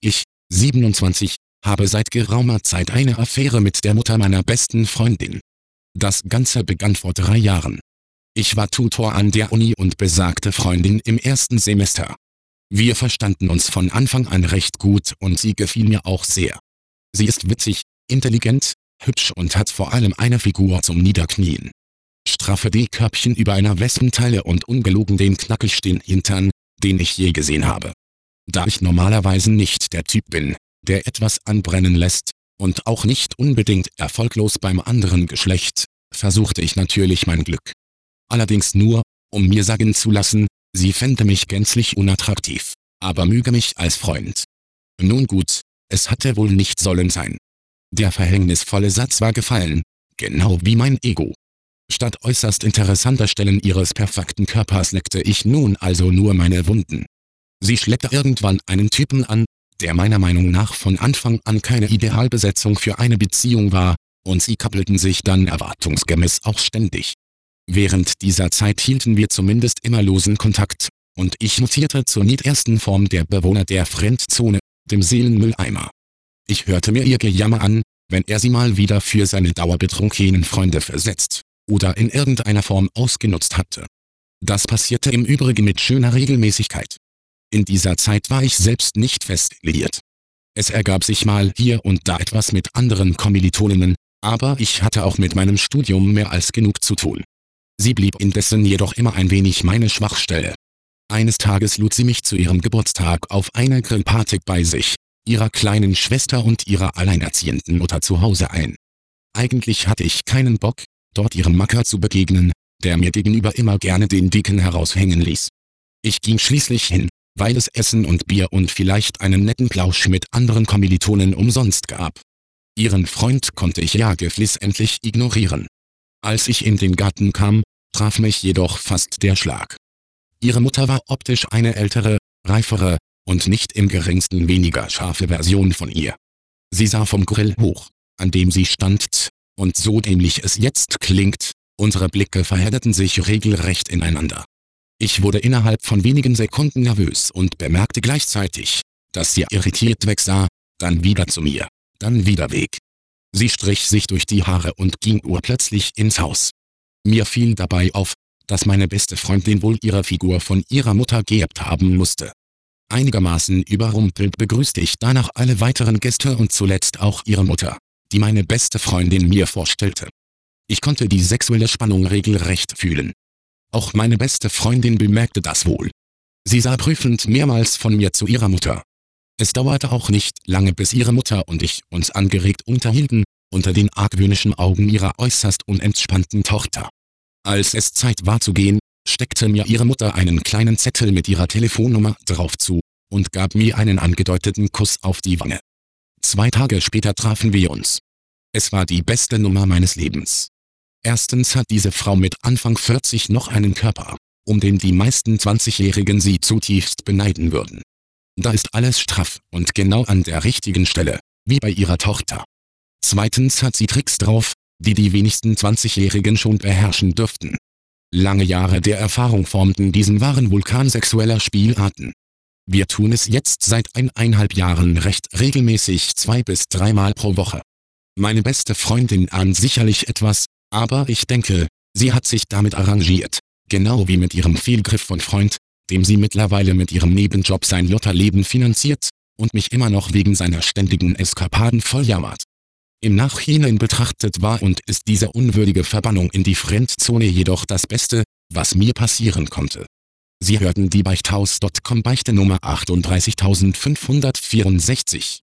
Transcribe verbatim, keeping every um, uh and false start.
Ich, siebenundzwanzig, habe seit geraumer Zeit eine Affäre mit der Mutter meiner besten Freundin. Das Ganze begann vor drei Jahren. Ich war Tutor an der Uni und besagte Freundin im ersten Semester. Wir verstanden uns von Anfang an recht gut und sie gefiel mir auch sehr. Sie ist witzig, intelligent, hübsch und hat vor allem eine Figur zum Niederknien. Straffe D-Körbchen über einer Wespentaille und ungelogen den knackigsten Hintern, den ich je gesehen habe. Da ich normalerweise nicht der Typ bin, der etwas anbrennen lässt, und auch nicht unbedingt erfolglos beim anderen Geschlecht, versuchte ich natürlich mein Glück. Allerdings nur, um mir sagen zu lassen, sie fände mich gänzlich unattraktiv, aber möge mich als Freund. Nun gut, es hatte wohl nicht sollen sein. Der verhängnisvolle Satz war gefallen, genau wie mein Ego. Statt äußerst interessanter Stellen ihres perfekten Körpers leckte ich nun also nur meine Wunden. Sie schleppte irgendwann einen Typen an, der meiner Meinung nach von Anfang an keine Idealbesetzung für eine Beziehung war, und sie kappelten sich dann erwartungsgemäß auch ständig. Während dieser Zeit hielten wir zumindest immer losen Kontakt, und ich mutierte zur niedersten Form der Bewohner der Fremdzone, dem Seelenmülleimer. Ich hörte mir ihr Gejammer an, wenn er sie mal wieder für seine dauerbetrunkenen Freunde versetzt oder in irgendeiner Form ausgenutzt hatte. Das passierte im Übrigen mit schöner Regelmäßigkeit. In dieser Zeit war ich selbst nicht fest liiert. Es ergab sich mal hier und da etwas mit anderen Kommilitoninnen, aber ich hatte auch mit meinem Studium mehr als genug zu tun. Sie blieb indessen jedoch immer ein wenig meine Schwachstelle. Eines Tages lud sie mich zu ihrem Geburtstag auf eine Grillparty bei sich, ihrer kleinen Schwester und ihrer alleinerziehenden Mutter zu Hause ein. Eigentlich hatte ich keinen Bock, dort ihrem Macker zu begegnen, der mir gegenüber immer gerne den Dicken heraushängen ließ. Ich ging schließlich hin, weil es Essen und Bier und vielleicht einen netten Plausch mit anderen Kommilitonen umsonst gab. Ihren Freund konnte ich ja geflissentlich ignorieren. Als ich in den Garten kam, traf mich jedoch fast der Schlag. Ihre Mutter war optisch eine ältere, reifere und nicht im geringsten weniger scharfe Version von ihr. Sie sah vom Grill hoch, an dem sie stand, und so dämlich es jetzt klingt, unsere Blicke verheddeten sich regelrecht ineinander. Ich wurde innerhalb von wenigen Sekunden nervös und bemerkte gleichzeitig, dass sie irritiert wegsah, dann wieder zu mir, dann wieder weg. Sie strich sich durch die Haare und ging urplötzlich ins Haus. Mir fiel dabei auf, dass meine beste Freundin wohl ihre Figur von ihrer Mutter geerbt haben musste. Einigermaßen überrumpelt begrüßte ich danach alle weiteren Gäste und zuletzt auch ihre Mutter, die meine beste Freundin mir vorstellte. Ich konnte die sexuelle Spannung regelrecht fühlen. Auch meine beste Freundin bemerkte das wohl. Sie sah prüfend mehrmals von mir zu ihrer Mutter. Es dauerte auch nicht lange, bis ihre Mutter und ich uns angeregt unterhielten, unter den argwöhnischen Augen ihrer äußerst unentspannten Tochter. Als es Zeit war zu gehen, steckte mir ihre Mutter einen kleinen Zettel mit ihrer Telefonnummer drauf zu und gab mir einen angedeuteten Kuss auf die Wange. Zwei Tage später trafen wir uns. Es war die beste Nummer meines Lebens. Erstens hat diese Frau mit Anfang vierzig noch einen Körper, um den die meisten zwanzigjährigen sie zutiefst beneiden würden. Da ist alles straff und genau an der richtigen Stelle, wie bei ihrer Tochter. Zweitens hat sie Tricks drauf, die die wenigsten zwanzigjährigen schon beherrschen dürften. Lange Jahre der Erfahrung formten diesen wahren Vulkan sexueller Spielarten. Wir tun es jetzt seit eineinhalb Jahren recht regelmäßig zwei bis dreimal pro Woche. Meine beste Freundin ahnt sicherlich etwas, aber ich denke, sie hat sich damit arrangiert, genau wie mit ihrem Fehlgriff von Freund, dem sie mittlerweile mit ihrem Nebenjob sein Lotterleben finanziert und mich immer noch wegen seiner ständigen Eskapaden volljammert. Im Nachhinein betrachtet war und ist diese unwürdige Verbannung in die Fremdzone jedoch das Beste, was mir passieren konnte. Sie hörten die Beichthaus Punkt com Beichte Nummer achtunddreißigtausendfünfhundertvierundsechzig.